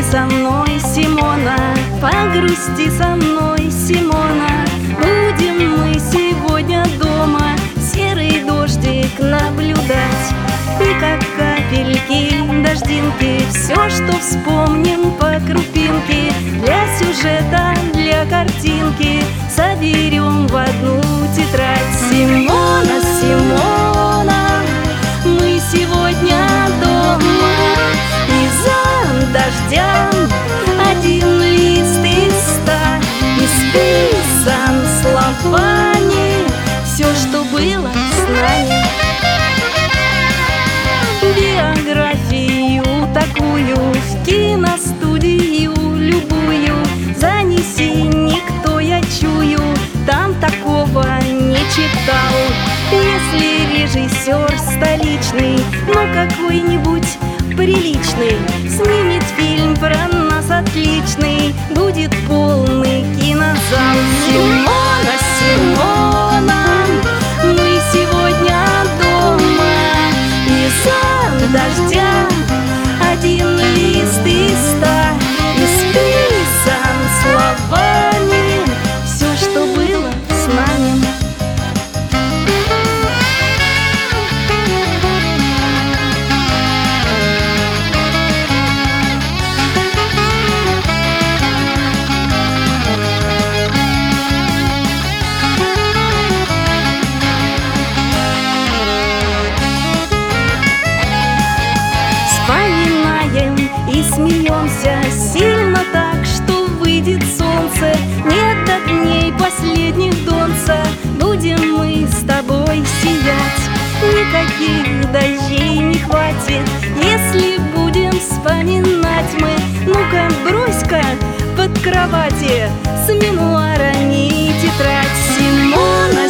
со мной, Симона, погрусти со мной, Симона. Будем мы сегодня дома серый дождик наблюдать. И как капельки, дождинки, все, что вспомним по крупинке, для сюжета, для картинки соберем в одну тетрадь. Симона, Симона, мы сегодня дома. Из-за дождя один лист из 100 исписан словами все, что было с нами. Биографию такую в киностудию любую занеси, никто, я чую, там такого не читал. Если режиссер столичный, ну какой-нибудь приличный, снимет фильм про нас отличный, будет полный кинозал. Симона, Симона, мы сегодня дома. Из-за дождя один лист из 100 исписан словами все, что было с нами. И смеемся сильно так, что выйдет солнце. Нет до дней последних донца, будем мы с тобой сиять. Никаких дождей не хватит, если будем вспоминать мы. Ну-ка, брось-ка под кровати с мемуарами тетрадь. Симона,